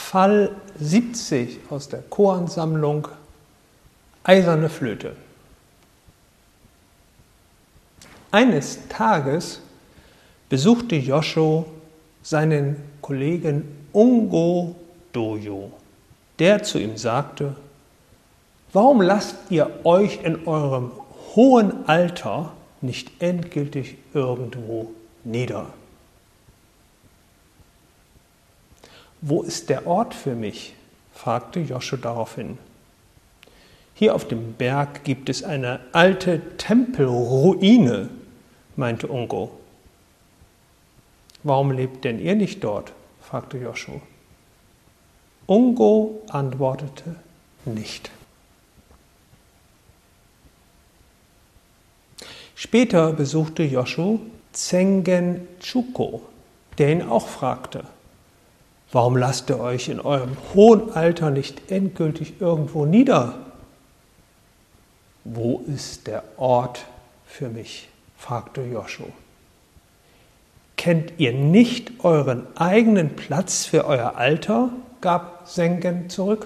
Fall 70 aus der Choransammlung Eiserne Flöte. Eines Tages besuchte Josho seinen Kollegen Ungo Doyo, der zu ihm sagte: Warum lasst ihr euch in eurem hohen Alter nicht endgültig irgendwo nieder? Wo ist der Ort für mich? Fragte Josho daraufhin. Hier auf dem Berg gibt es eine alte Tempelruine, meinte Ungo. Warum lebt denn ihr nicht dort? Fragte Josho. Ungo antwortete nicht. Später besuchte Josho Zengen Chuko, der ihn auch fragte: Warum lasst ihr euch in eurem hohen Alter nicht endgültig irgendwo nieder? Wo ist der Ort für mich? Fragte Josho. Kennt ihr nicht euren eigenen Platz für euer Alter? Gab Zengen zurück.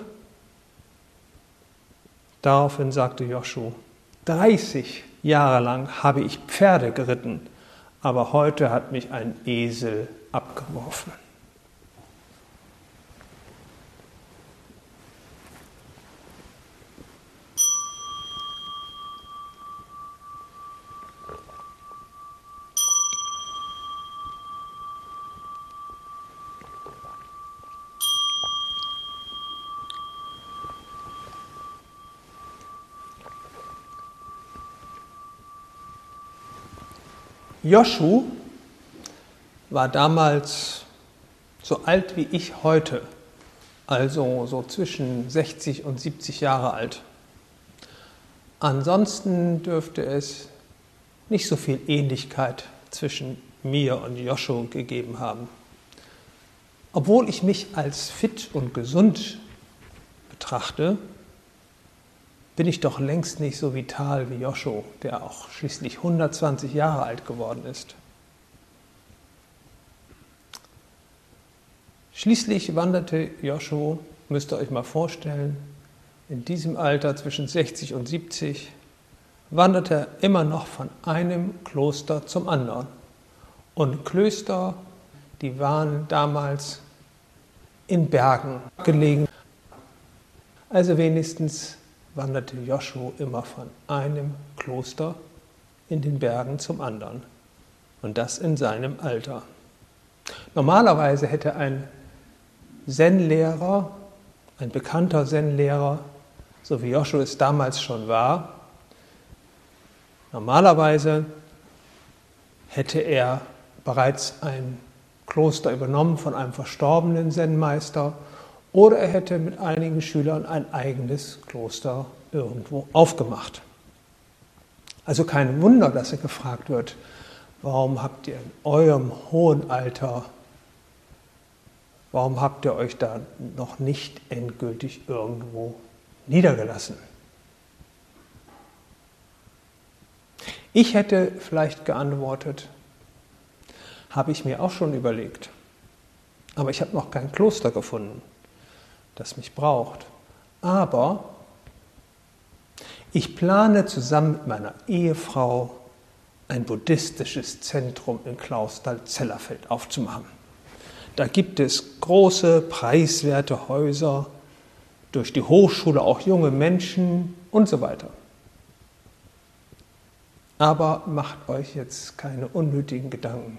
Daraufhin sagte Josho: 30 Jahre lang habe ich Pferde geritten, aber heute hat mich ein Esel abgeworfen. Joshu war damals so alt wie ich heute, also so zwischen 60 und 70 Jahre alt. Ansonsten dürfte es nicht so viel Ähnlichkeit zwischen mir und Joshu gegeben haben. Obwohl ich mich als fit und gesund betrachte, bin ich doch längst nicht so vital wie Josho, der auch schließlich 120 Jahre alt geworden ist. Schließlich wanderte Josho, müsst ihr euch mal vorstellen, in diesem Alter zwischen 60 und 70, wanderte er immer noch von einem Kloster zum anderen. Und Klöster, die waren damals in Bergen gelegen. Also wenigstens wanderte Josho immer von einem Kloster in den Bergen zum anderen. Und das in seinem Alter. Normalerweise hätte ein Zen-Lehrer, ein bekannter Zen-Lehrer, so wie Josho es damals schon war, normalerweise hätte er bereits ein Kloster übernommen von einem verstorbenen Zen-Meister, oder er hätte mit einigen Schülern ein eigenes Kloster irgendwo aufgemacht. Also kein Wunder, dass er gefragt wird: Warum habt ihr in eurem hohen Alter, warum habt ihr euch da noch nicht endgültig irgendwo niedergelassen? Ich hätte vielleicht geantwortet: Habe ich mir auch schon überlegt, aber ich habe noch kein Kloster gefunden, das mich braucht. Aber ich plane zusammen mit meiner Ehefrau ein buddhistisches Zentrum in Clausthal-Zellerfeld aufzumachen. Da gibt es große, preiswerte Häuser, durch die Hochschule auch junge Menschen und so weiter. Aber macht euch jetzt keine unnötigen Gedanken.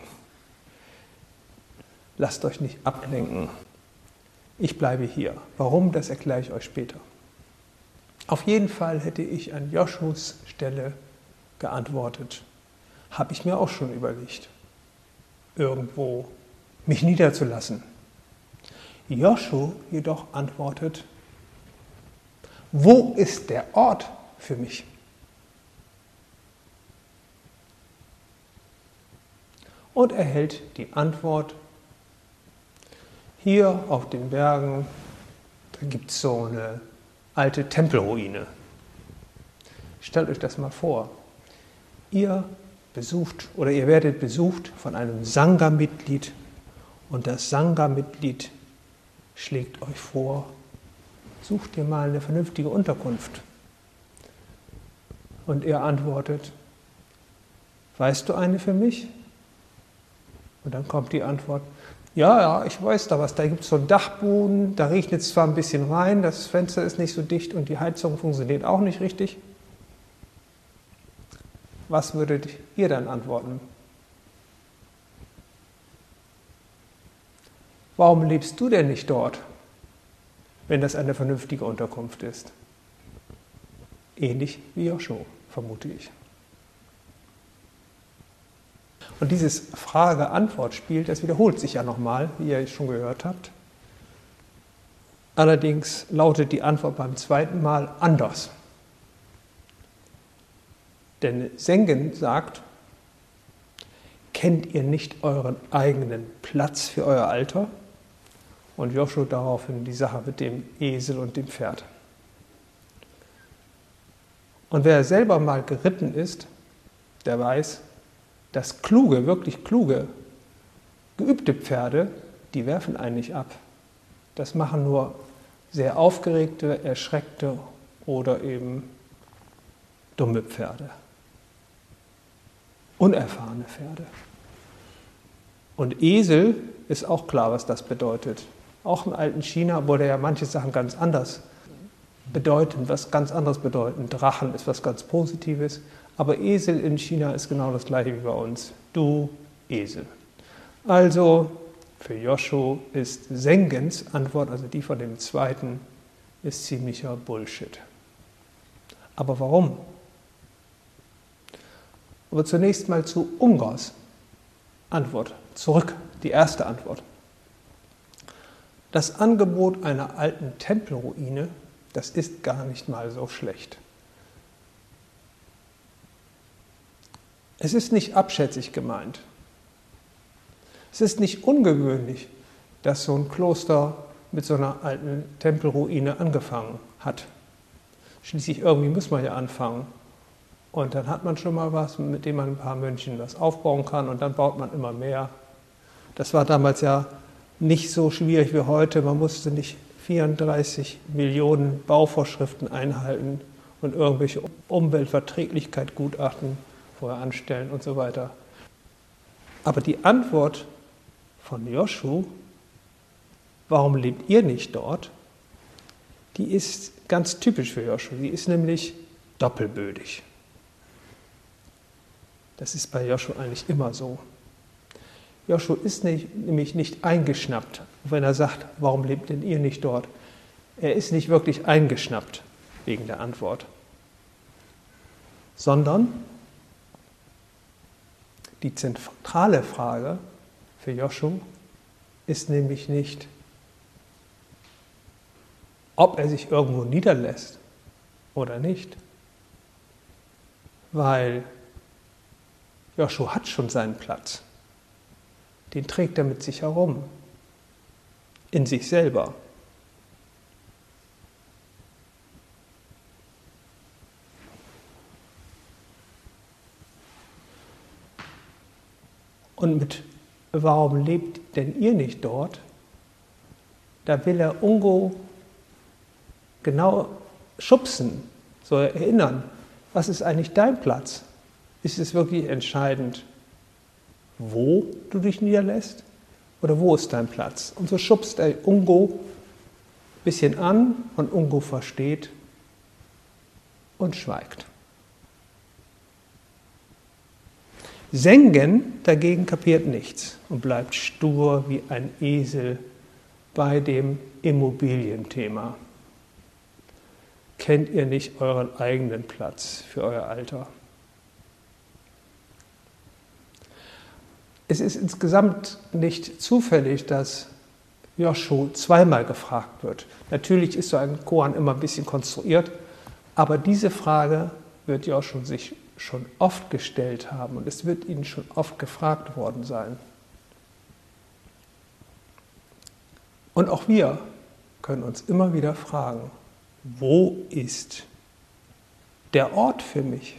Lasst euch nicht ablenken. Ich bleibe hier. Warum, das erkläre ich euch später. Auf jeden Fall hätte ich an Joshos Stelle geantwortet: Habe ich mir auch schon überlegt, irgendwo mich niederzulassen. Josho jedoch antwortet: Wo ist der Ort für mich? Und erhält die Antwort: Hier auf den Bergen, da gibt es so eine alte Tempelruine. Stellt euch das mal vor. Ihr werdet besucht von einem Sangha-Mitglied und das Sangha-Mitglied schlägt euch vor, sucht dir mal eine vernünftige Unterkunft. Und er antwortet, weißt du eine für mich? Und dann kommt die Antwort, ja, ich weiß da was, da gibt es so einen Dachboden, da regnet es zwar ein bisschen rein, das Fenster ist nicht so dicht und die Heizung funktioniert auch nicht richtig. Was würdet ihr dann antworten? Warum lebst du denn nicht dort, wenn das eine vernünftige Unterkunft ist? Ähnlich wie Joshua, vermute ich. Und dieses Frage-Antwort-Spiel, das wiederholt sich ja nochmal, wie ihr schon gehört habt. Allerdings lautet die Antwort beim zweiten Mal anders. Denn Sengen sagt, kennt ihr nicht euren eigenen Platz für euer Alter? Und Joshua daraufhin die Sache mit dem Esel und dem Pferd. Und wer selber mal geritten ist, der weiß, dass kluge, wirklich kluge, geübte Pferde, die werfen einen nicht ab. Das machen nur sehr aufgeregte, erschreckte oder eben dumme Pferde. Unerfahrene Pferde. Und Esel ist auch klar, was das bedeutet. Auch im alten China wurde ja manche Sachen ganz anders bedeuten, was ganz anderes bedeuten. Drachen ist was ganz Positives, aber Esel in China ist genau das gleiche wie bei uns. Du Esel. Also für Joshua ist Sengens Antwort, also die von dem zweiten, ist ziemlicher Bullshit. Aber warum? Aber zunächst mal zu Ungors Antwort. Zurück, die erste Antwort. Das Angebot einer alten Tempelruine, das ist gar nicht mal so schlecht. Es ist nicht abschätzig gemeint. Es ist nicht ungewöhnlich, dass so ein Kloster mit so einer alten Tempelruine angefangen hat. Schließlich irgendwie muss man ja anfangen. Und dann hat man schon mal was, mit dem man ein paar Mönchen was aufbauen kann und dann baut man immer mehr. Das war damals ja nicht so schwierig wie heute. Man musste nicht 34 Millionen Bauvorschriften einhalten und irgendwelche Umweltverträglichkeitsgutachten vorher anstellen und so weiter. Aber die Antwort von Joshua, warum lebt ihr nicht dort, die ist ganz typisch für Joshua. Die ist nämlich doppelbödig. Das ist bei Joshua eigentlich immer so. Joshua ist nämlich nicht eingeschnappt, wenn er sagt, warum lebt denn ihr nicht dort? Er ist nicht wirklich eingeschnappt wegen der Antwort, sondern die zentrale Frage für Joshua ist nämlich nicht, ob er sich irgendwo niederlässt oder nicht, weil Joshua hat schon seinen Platz. Den trägt er mit sich herum, in sich selber. Und mit warum lebt denn ihr nicht dort? Da will er Ungo genau schubsen, soll er erinnern, was ist eigentlich dein Platz? Ist es wirklich entscheidend, wo du dich niederlässt oder wo ist dein Platz? Und so schubst er Ungo ein bisschen an und Ungo versteht und schweigt. Sengen dagegen kapiert nichts und bleibt stur wie ein Esel bei dem Immobilienthema. Kennt ihr nicht euren eigenen Platz für euer Alter? Es ist insgesamt nicht zufällig, dass Joshua zweimal gefragt wird. Natürlich ist so ein Koan immer ein bisschen konstruiert, aber diese Frage wird Joshua sich schon oft gestellt haben und es wird ihnen schon oft gefragt worden sein. Und auch wir können uns immer wieder fragen, wo ist der Ort für mich?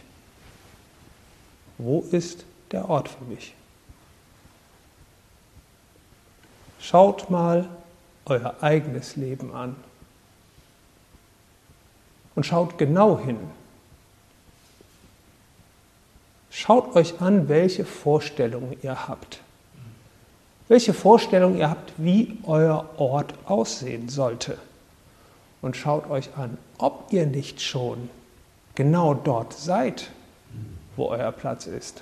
Wo ist der Ort für mich? Schaut mal euer eigenes Leben an. Und schaut genau hin. Schaut euch an, welche Vorstellungen ihr habt. Welche Vorstellungen ihr habt, wie euer Ort aussehen sollte. Und schaut euch an, ob ihr nicht schon genau dort seid, wo euer Platz ist.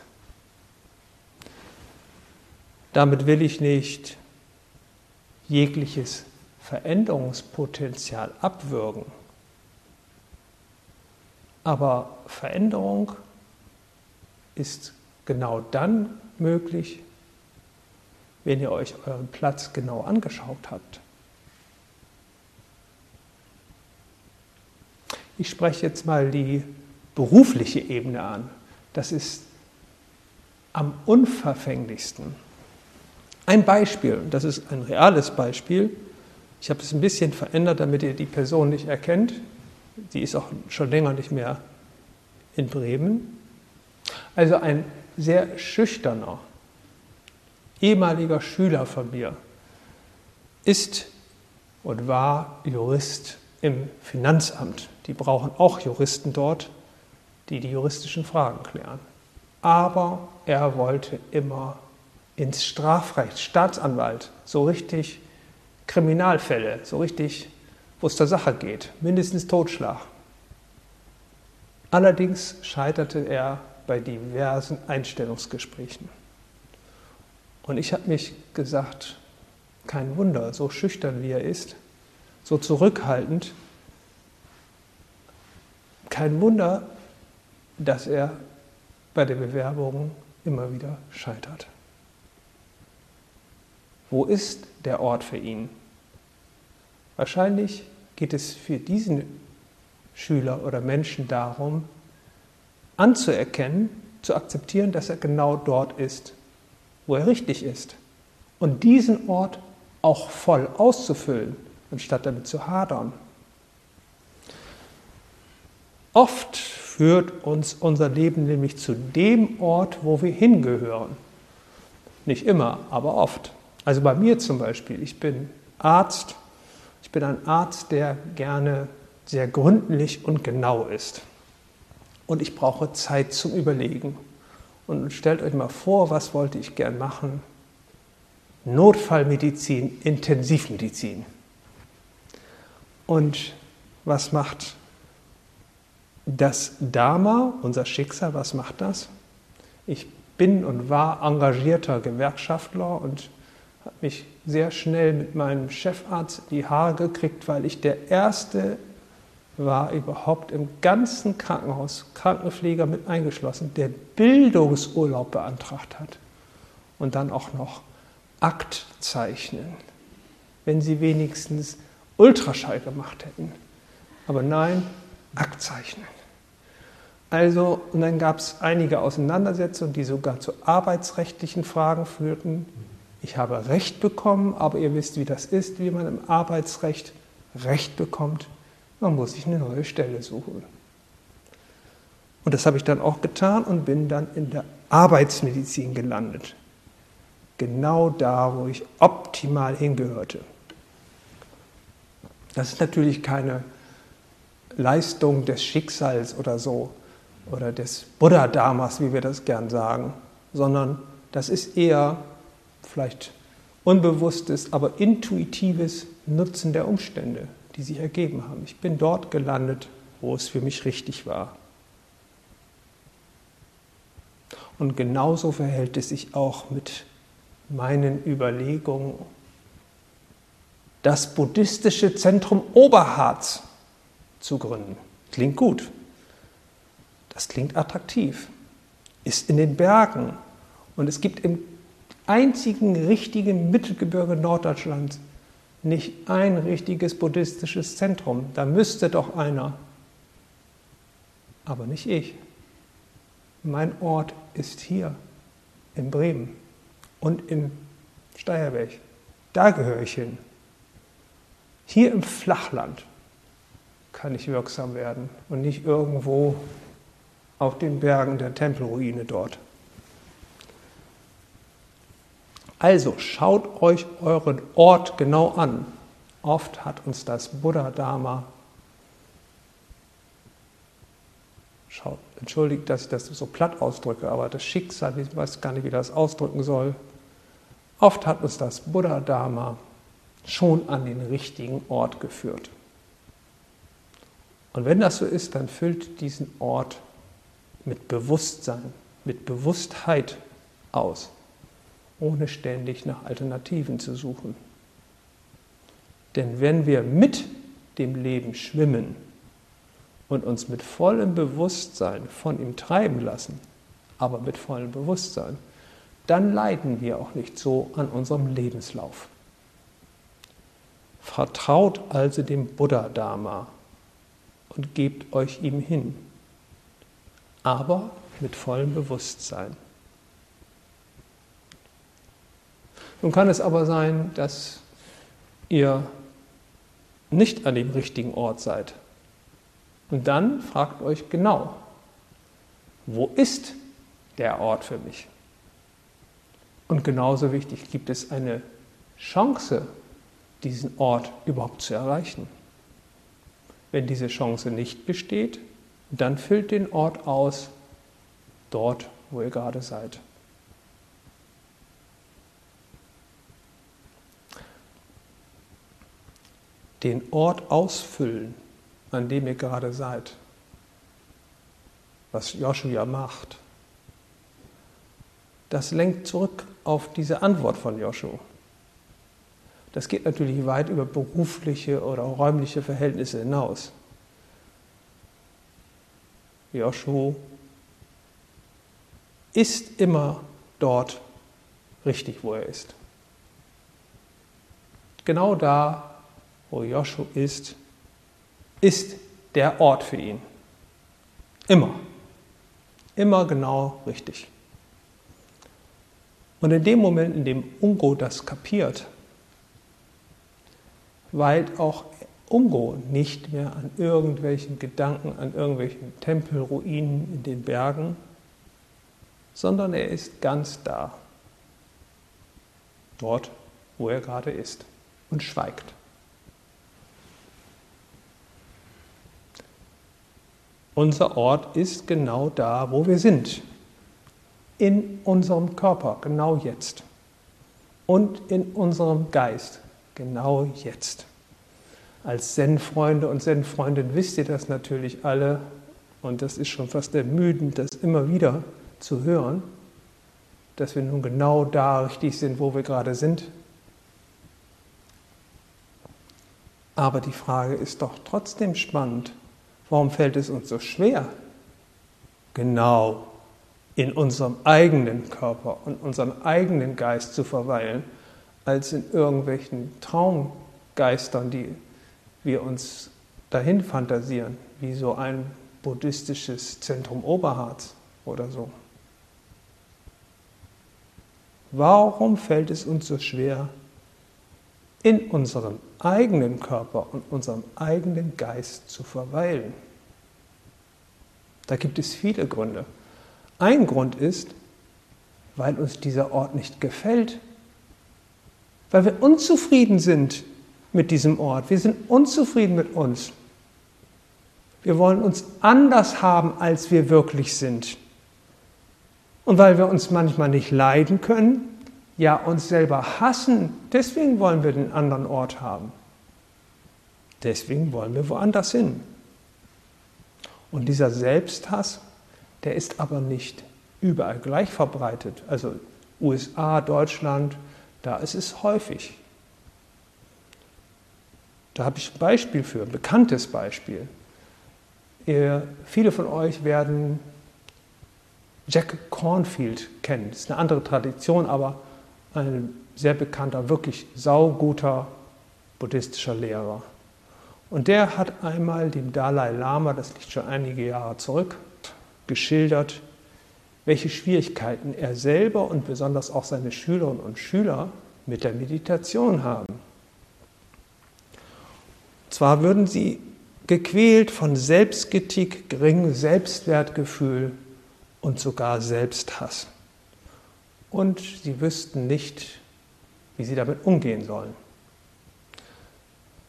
Damit will ich nicht jegliches Veränderungspotenzial abwürgen. Aber Veränderung ist genau dann möglich, wenn ihr euch euren Platz genau angeschaut habt. Ich spreche jetzt mal die berufliche Ebene an. Das ist am unverfänglichsten. Ein Beispiel, das ist ein reales Beispiel. Ich habe es ein bisschen verändert, damit ihr die Person nicht erkennt. Die ist auch schon länger nicht mehr in Bremen. Also ein sehr schüchterner, ehemaliger Schüler von mir ist und war Jurist im Finanzamt. Die brauchen auch Juristen dort, die die juristischen Fragen klären. Aber er wollte immer ins Strafrecht, Staatsanwalt, so richtig Kriminalfälle, so richtig, wo es zur Sache geht, mindestens Totschlag. Allerdings scheiterte er bei diversen Einstellungsgesprächen. Und ich habe mich gesagt, kein Wunder, so schüchtern wie er ist, so zurückhaltend, kein Wunder, dass er bei den Bewerbungen immer wieder scheitert. Wo ist der Ort für ihn? Wahrscheinlich geht es für diesen Schüler oder Menschen darum, anzuerkennen, zu akzeptieren, dass er genau dort ist, wo er richtig ist. Und diesen Ort auch voll auszufüllen, anstatt damit zu hadern. Oft führt uns unser Leben nämlich zu dem Ort, wo wir hingehören. Nicht immer, aber oft. Also bei mir zum Beispiel, ich bin Arzt. Ich bin ein Arzt, der gerne sehr gründlich und genau ist. Und ich brauche Zeit zum Überlegen. Und stellt euch mal vor, was wollte ich gern machen? Notfallmedizin, Intensivmedizin. Und was macht das Dharma, unser Schicksal, was macht das? Ich bin und war engagierter Gewerkschaftler und habe mich sehr schnell mit meinem Chefarzt die Haare gekriegt, weil ich der Erste war überhaupt im ganzen Krankenhaus, Krankenpfleger mit eingeschlossen, der Bildungsurlaub beantragt hat. Und dann auch noch Akt zeichnen, wenn sie wenigstens Ultraschall gemacht hätten. Aber nein, Akt zeichnen. Also, und dann gab es einige Auseinandersetzungen, die sogar zu arbeitsrechtlichen Fragen führten. Ich habe Recht bekommen, aber ihr wisst, wie das ist, wie man im Arbeitsrecht Recht bekommt. Man muss sich eine neue Stelle suchen. Und das habe ich dann auch getan und bin dann in der Arbeitsmedizin gelandet. Genau da, wo ich optimal hingehörte. Das ist natürlich keine Leistung des Schicksals oder so, oder des Buddha-Dharmas, wie wir das gern sagen, sondern das ist eher vielleicht unbewusstes, aber intuitives Nutzen der Umstände, die sich ergeben haben. Ich bin dort gelandet, wo es für mich richtig war. Und genauso verhält es sich auch mit meinen Überlegungen, das buddhistische Zentrum Oberharz zu gründen. Klingt gut. Das klingt attraktiv. Ist in den Bergen. Und es gibt im einzigen richtigen Mittelgebirge Norddeutschlands nicht ein richtiges buddhistisches Zentrum. Da müsste doch einer. Aber nicht ich. Mein Ort ist hier in Bremen und in Steyerberg. Da gehöre ich hin. Hier im Flachland kann ich wirksam werden und nicht irgendwo auf den Bergen der Tempelruine dort. Also schaut euch euren Ort genau an. Oft hat uns das Buddha-Dharma, entschuldigt, dass ich das so platt ausdrücke, aber das Schicksal, ich weiß gar nicht, wie das ausdrücken soll, oft hat uns das Buddha-Dharma schon an den richtigen Ort geführt. Und wenn das so ist, dann füllt diesen Ort mit Bewusstsein, mit Bewusstheit aus, ohne ständig nach Alternativen zu suchen. Denn wenn wir mit dem Leben schwimmen und uns mit vollem Bewusstsein von ihm treiben lassen, aber mit vollem Bewusstsein, dann leiden wir auch nicht so an unserem Lebenslauf. Vertraut also dem Buddha-Dharma und gebt euch ihm hin, aber mit vollem Bewusstsein. Nun kann es aber sein, dass ihr nicht an dem richtigen Ort seid. Und dann fragt euch genau, wo ist der Ort für mich? Und genauso wichtig, gibt es eine Chance, diesen Ort überhaupt zu erreichen? Wenn diese Chance nicht besteht, dann füllt den Ort aus, dort, wo ihr gerade seid. Den Ort ausfüllen, an dem ihr gerade seid, was Joshua macht, das lenkt zurück auf diese Antwort von Joshua. Das geht natürlich weit über berufliche oder räumliche Verhältnisse hinaus. Joshua ist immer dort richtig, wo er ist. Genau da, wo Joshua ist der Ort für ihn. Immer. Immer genau richtig. Und in dem Moment, in dem Ungo das kapiert, weilt auch Ungo nicht mehr an irgendwelchen Gedanken, an irgendwelchen Tempelruinen in den Bergen, sondern er ist ganz da. Dort, wo er gerade ist und schweigt. Unser Ort ist genau da, wo wir sind. In unserem Körper, genau jetzt. Und in unserem Geist, genau jetzt. Als Zen-Freunde und Zen-Freundinnen wisst ihr das natürlich alle. Und das ist schon fast ermüdend, das immer wieder zu hören, dass wir nun genau da richtig sind, wo wir gerade sind. Aber die Frage ist doch trotzdem spannend. Warum fällt es uns so schwer, genau in unserem eigenen Körper und unserem eigenen Geist zu verweilen, als in irgendwelchen Traumgeistern, die wir uns dahin fantasieren, wie so ein buddhistisches Zentrum Oberharz oder so? Warum fällt es uns so schwer, in unserem eigenen Körper und unserem eigenen Geist zu verweilen? Da gibt es viele Gründe. Ein Grund ist, weil uns dieser Ort nicht gefällt, weil wir unzufrieden sind mit diesem Ort. Wir sind unzufrieden mit uns. Wir wollen uns anders haben, als wir wirklich sind. Und weil wir uns manchmal nicht leiden können, ja uns selber hassen, deswegen wollen wir den anderen Ort haben. Deswegen wollen wir woanders hin. Und dieser Selbsthass, der ist aber nicht überall gleich verbreitet. Also USA, Deutschland, da ist es häufig. Da habe ich ein Beispiel für, ein bekanntes Beispiel. Viele von euch werden Jack Kornfield kennen. Das ist eine andere Tradition, aber ein sehr bekannter, wirklich sauguter buddhistischer Lehrer. Und der hat einmal dem Dalai Lama, das liegt schon einige Jahre zurück, geschildert, welche Schwierigkeiten er selber und besonders auch seine Schülerinnen und Schüler mit der Meditation haben. Zwar würden sie gequält von Selbstkritik, geringem Selbstwertgefühl und sogar Selbsthass. Und sie wüssten nicht, wie sie damit umgehen sollen.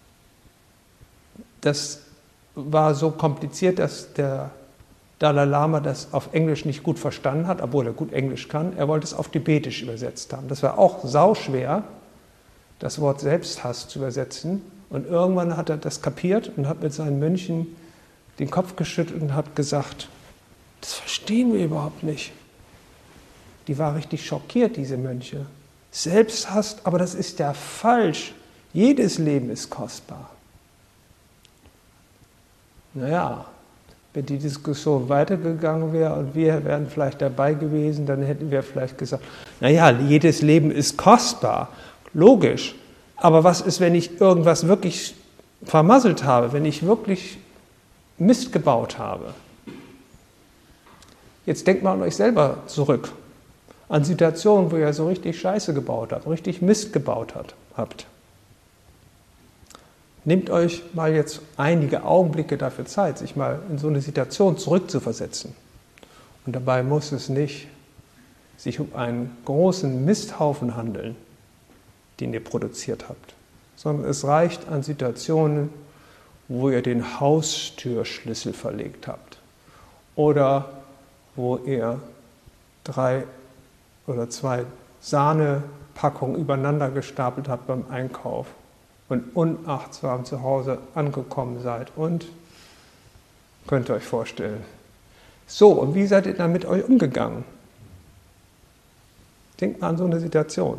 das war so kompliziert, dass der Dalai Lama das auf Englisch nicht gut verstanden hat, obwohl er gut Englisch kann. Er wollte es auf Tibetisch übersetzt haben. Das war auch sauschwer, das Wort Selbsthass zu übersetzen. Und irgendwann hat er das kapiert und hat mit seinen Mönchen den Kopf geschüttelt und hat gesagt, das verstehen wir überhaupt nicht. Die war richtig schockiert, diese Mönche. Selbsthass, aber das ist ja falsch. Jedes Leben ist kostbar. Naja, wenn die Diskussion weitergegangen wäre und wir wären vielleicht dabei gewesen, dann hätten wir vielleicht gesagt, naja, jedes Leben ist kostbar, logisch. Aber was ist, wenn ich irgendwas wirklich vermasselt habe, wenn ich wirklich Mist gebaut habe? Jetzt denkt mal an euch selber zurück, an Situationen, wo ihr so richtig Scheiße gebaut habt, richtig Mist gebaut habt. Nehmt euch mal jetzt einige Augenblicke dafür Zeit, sich mal in so eine Situation zurückzuversetzen. Und dabei muss es nicht sich um einen großen Misthaufen handeln, den ihr produziert habt, sondern es reicht an Situationen, wo ihr den Haustürschlüssel verlegt habt oder wo ihr 3 oder 2 Sahnepackungen übereinander gestapelt habt beim Einkauf und unachtsam zu Hause angekommen seid und, könnt ihr euch vorstellen. So, und wie seid ihr dann mit euch umgegangen? Denkt mal an so eine Situation.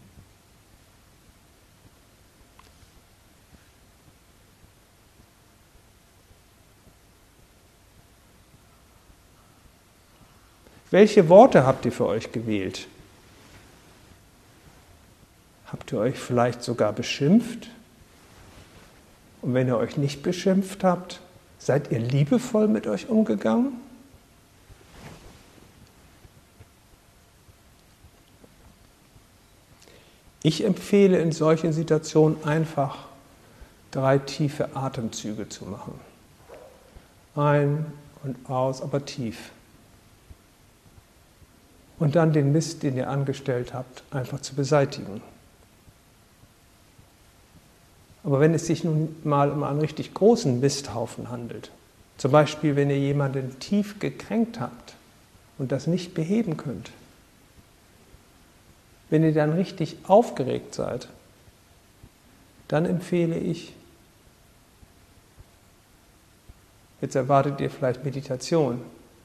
Welche Worte habt ihr für euch gewählt? Habt ihr euch vielleicht sogar beschimpft? Und wenn ihr euch nicht beschimpft habt, seid ihr liebevoll mit euch umgegangen? Ich empfehle in solchen Situationen einfach 3 tiefe Atemzüge zu machen. Ein und aus, aber tief. Und dann den Mist, den ihr angestellt habt, einfach zu beseitigen. Aber wenn es sich nun mal um einen richtig großen Misthaufen handelt, zum Beispiel wenn ihr jemanden tief gekränkt habt und das nicht beheben könnt, wenn ihr dann richtig aufgeregt seid, dann empfehle ich, jetzt erwartet ihr vielleicht Meditation,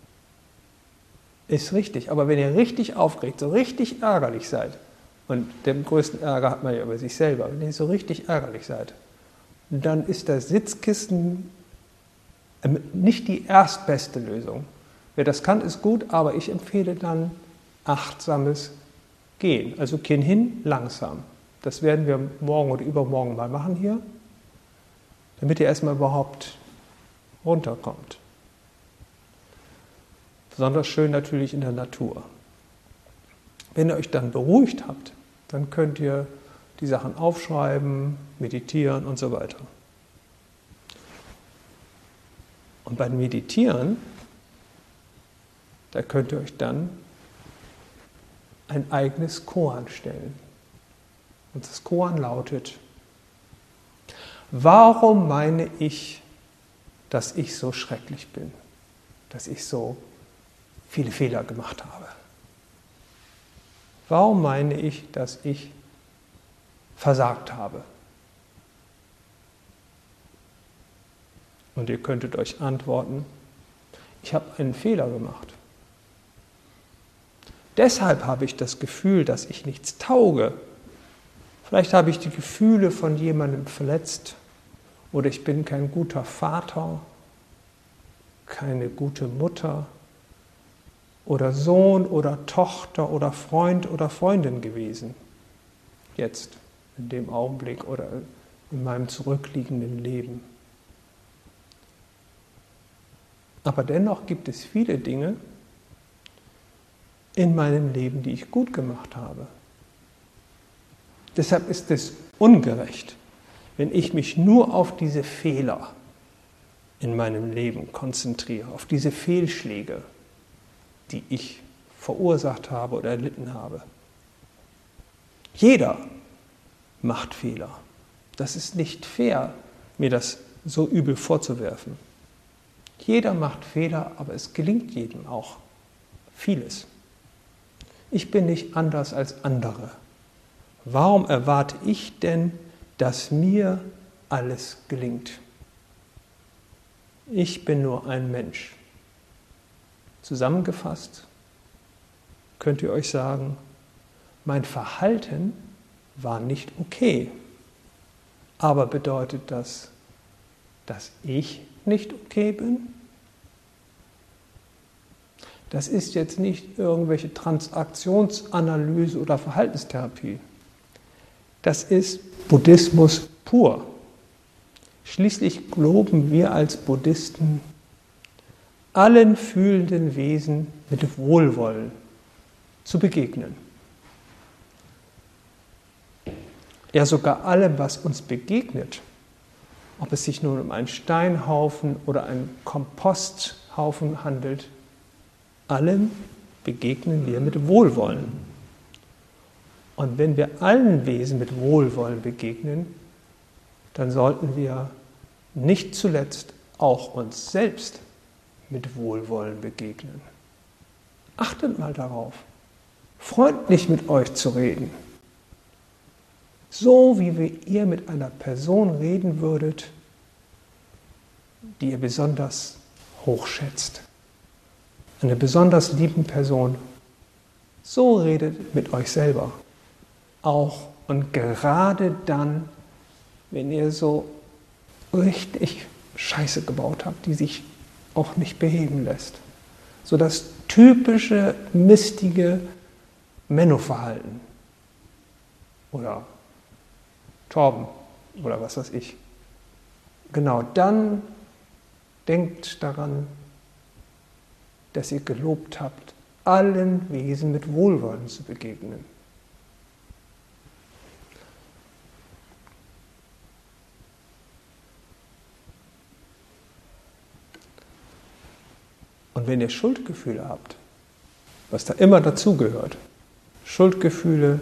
ist richtig, aber wenn ihr richtig aufgeregt, so richtig ärgerlich seid, und den größten Ärger hat man ja über sich selber, wenn ihr so richtig ärgerlich seid, dann ist das Sitzkissen nicht die erstbeste Lösung. Wer das kann, ist gut, aber ich empfehle dann achtsames Gehen. Also Kinn hin, langsam. Das werden wir morgen oder übermorgen mal machen hier, damit ihr erstmal überhaupt runterkommt. Besonders schön natürlich in der Natur. Wenn ihr euch dann beruhigt habt, dann könnt ihr die Sachen aufschreiben, meditieren und so weiter. Und beim Meditieren, da könnt ihr euch dann ein eigenes Koan stellen. Und das Koan lautet: Warum meine ich, dass ich so schrecklich bin, dass ich so viele Fehler gemacht habe? Warum meine ich, dass ich versagt habe? Und ihr könntet euch antworten: Ich habe einen Fehler gemacht. Deshalb habe ich das Gefühl, dass ich nichts tauge. Vielleicht habe ich die Gefühle von jemandem verletzt oder ich bin kein guter Vater, keine gute Mutter oder Sohn oder Tochter oder Freund oder Freundin gewesen. Jetzt, in dem Augenblick oder in meinem zurückliegenden Leben. Aber dennoch gibt es viele Dinge in meinem Leben, die ich gut gemacht habe. Deshalb ist es ungerecht, wenn ich mich nur auf diese Fehler in meinem Leben konzentriere, auf diese Fehlschläge, die ich verursacht habe oder erlitten habe. Jeder macht Fehler. Das ist nicht fair, mir das so übel vorzuwerfen. Jeder macht Fehler, aber es gelingt jedem auch vieles. Ich bin nicht anders als andere. Warum erwarte ich denn, dass mir alles gelingt? Ich bin nur ein Mensch. Zusammengefasst könnt ihr euch sagen, mein Verhalten war nicht okay. Aber bedeutet das, dass ich nicht okay bin? Das ist jetzt nicht irgendwelche Transaktionsanalyse oder Verhaltenstherapie. Das ist Buddhismus pur. Schließlich glauben wir als Buddhisten, allen fühlenden Wesen mit Wohlwollen zu begegnen. Ja, sogar allem, was uns begegnet, ob es sich nun um einen Steinhaufen oder einen Komposthaufen handelt, allem begegnen wir mit Wohlwollen. Und wenn wir allen Wesen mit Wohlwollen begegnen, dann sollten wir nicht zuletzt auch uns selbst mit Wohlwollen begegnen. Achtet mal darauf, freundlich mit euch zu reden. So wie ihr mit einer Person reden würdet, die ihr besonders hochschätzt. Eine besonders lieben Person. So redet mit euch selber. Auch und gerade dann, wenn ihr so richtig Scheiße gebaut habt, die sich auch nicht beheben lässt. So das typische, mistige Menno-Verhalten. Oder Torben oder was weiß ich. Genau dann denkt daran, dass ihr gelobt habt, allen Wesen mit Wohlwollen zu begegnen. Und wenn ihr Schuldgefühle habt, was da immer dazugehört, Schuldgefühle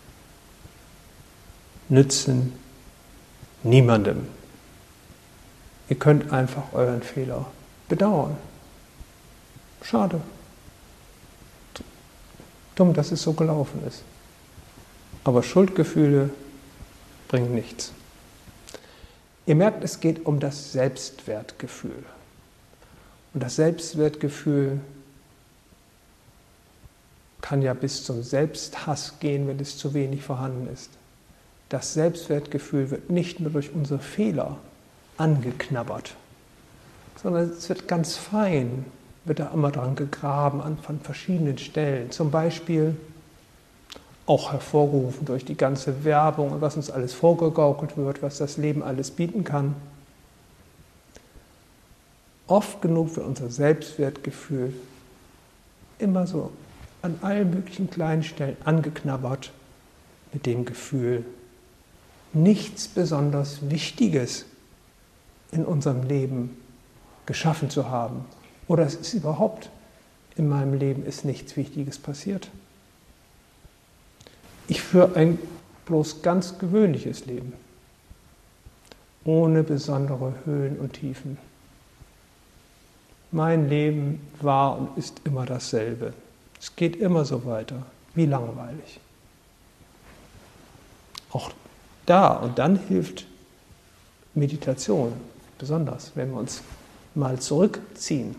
nützen niemandem. Ihr könnt einfach euren Fehler bedauern. Schade. Dumm, dass es so gelaufen ist. Aber Schuldgefühle bringen nichts. Ihr merkt, es geht um das Selbstwertgefühl. Und das Selbstwertgefühl kann ja bis zum Selbsthass gehen, wenn es zu wenig vorhanden ist. Das Selbstwertgefühl wird nicht nur durch unsere Fehler angeknabbert, sondern es wird ganz fein, wird da immer dran gegraben an verschiedenen Stellen. Zum Beispiel auch hervorgerufen durch die ganze Werbung und was uns alles vorgegaukelt wird, was das Leben alles bieten kann. Oft genug wird unser Selbstwertgefühl immer so an allen möglichen kleinen Stellen angeknabbert mit dem Gefühl, nichts besonders Wichtiges in unserem Leben geschaffen zu haben. Oder es ist überhaupt, in meinem Leben ist nichts Wichtiges passiert. Ich führe ein bloß ganz gewöhnliches Leben, ohne besondere Höhen und Tiefen. Mein Leben war und ist immer dasselbe. Es geht immer so weiter. Wie langweilig. Auch da und dann hilft Meditation, besonders wenn wir uns mal zurückziehen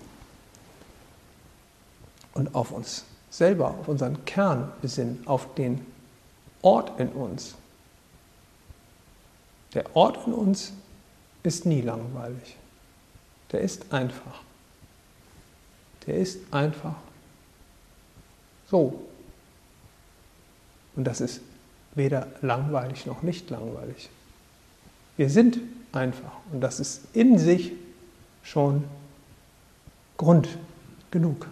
und auf uns selber, auf unseren Kern besinnen, auf den Ort in uns. Der Ort in uns ist nie langweilig. Der ist einfach. Der ist einfach so. Und das ist weder langweilig noch nicht langweilig. Wir sind einfach. Und das ist in sich schon Grund genug.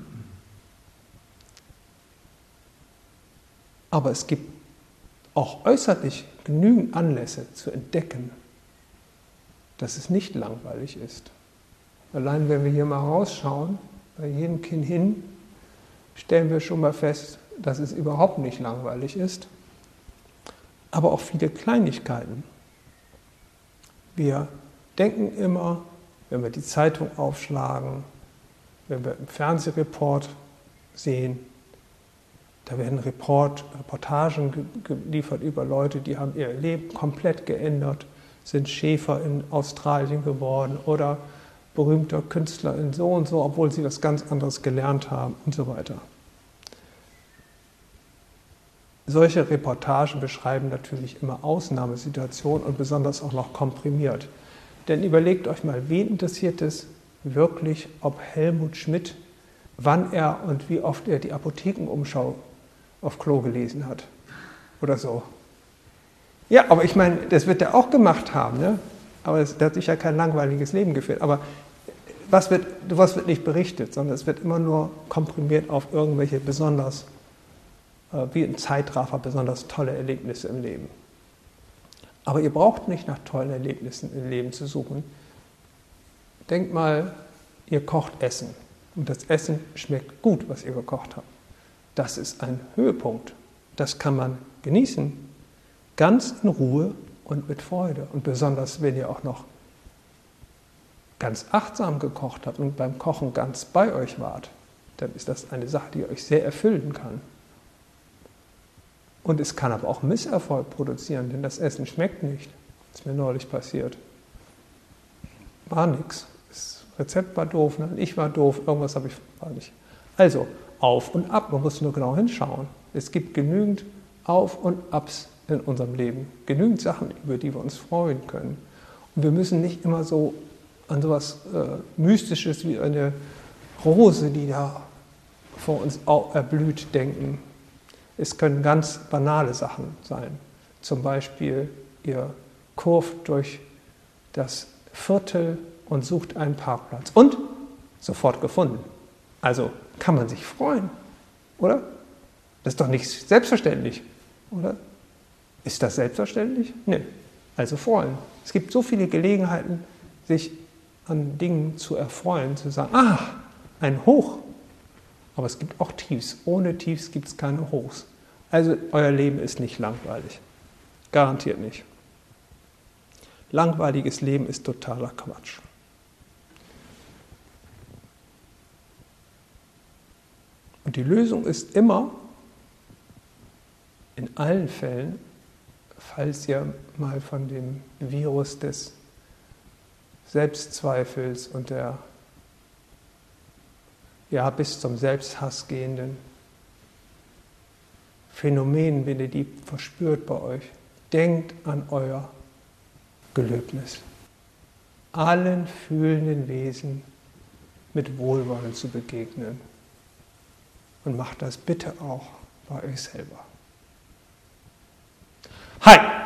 Aber es gibt auch äußerlich genügend Anlässe zu entdecken, dass es nicht langweilig ist. Allein wenn wir hier mal rausschauen, bei jedem Kind hin, stellen wir schon mal fest, dass es überhaupt nicht langweilig ist. Aber auch viele Kleinigkeiten. Wir denken immer, wenn wir die Zeitung aufschlagen, wenn wir im Fernsehreport sehen, da werden Reportagen geliefert über Leute, die haben ihr Leben komplett geändert, sind Schäfer in Australien geworden oder berühmter Künstler in so und so, obwohl sie was ganz anderes gelernt haben und so weiter. Solche Reportagen beschreiben natürlich immer Ausnahmesituationen und besonders auch noch komprimiert. Denn überlegt euch mal, wen interessiert es wirklich, ob Helmut Schmidt, wann er und wie oft er die Apothekenumschau auf Klo gelesen hat oder so. Ja, aber ich meine, das wird er auch gemacht haben, ne? Aber der hat sicher kein langweiliges Leben geführt. Aber was wird nicht berichtet, sondern es wird immer nur komprimiert auf irgendwelche besonders, wie ein Zeitraffer, besonders tolle Erlebnisse im Leben. Aber ihr braucht nicht nach tollen Erlebnissen im Leben zu suchen. Denkt mal, ihr kocht Essen und das Essen schmeckt gut, was ihr gekocht habt. Das ist ein Höhepunkt. Das kann man genießen, ganz in Ruhe und mit Freude. Und besonders, wenn ihr auch noch ganz achtsam gekocht habt und beim Kochen ganz bei euch wart, dann ist das eine Sache, die euch sehr erfüllen kann. Und es kann aber auch Misserfolg produzieren, denn das Essen schmeckt nicht. Das ist mir neulich passiert. War nix. Das Rezept war doof, ich war doof, irgendwas war nicht. Also, auf und ab, man muss nur genau hinschauen. Es gibt genügend Auf und Abs in unserem Leben. Genügend Sachen, über die wir uns freuen können. Und wir müssen nicht immer so an sowas Mystisches wie eine Rose, die da vor uns erblüht, denken. Es können ganz banale Sachen sein. Zum Beispiel, ihr kurft durch das Viertel und sucht einen Parkplatz. Und sofort gefunden. Also kann man sich freuen, oder? Das ist doch nicht selbstverständlich, oder? Ist das selbstverständlich? Nee. Also freuen. Es gibt so viele Gelegenheiten, sich an Dingen zu erfreuen, zu sagen, ein Hoch. Aber es gibt auch Tiefs. Ohne Tiefs gibt es keine Hochs. Also euer Leben ist nicht langweilig. Garantiert nicht. Langweiliges Leben ist totaler Quatsch. Und die Lösung ist immer, in allen Fällen, falls ihr mal von dem Virus des Selbstzweifels und der bis zum Selbsthass gehenden Phänomenen, wenn ihr die verspürt bei euch, denkt an euer Gelöbnis. Allen fühlenden Wesen mit Wohlwollen zu begegnen. Und macht das bitte auch bei euch selber. Hi!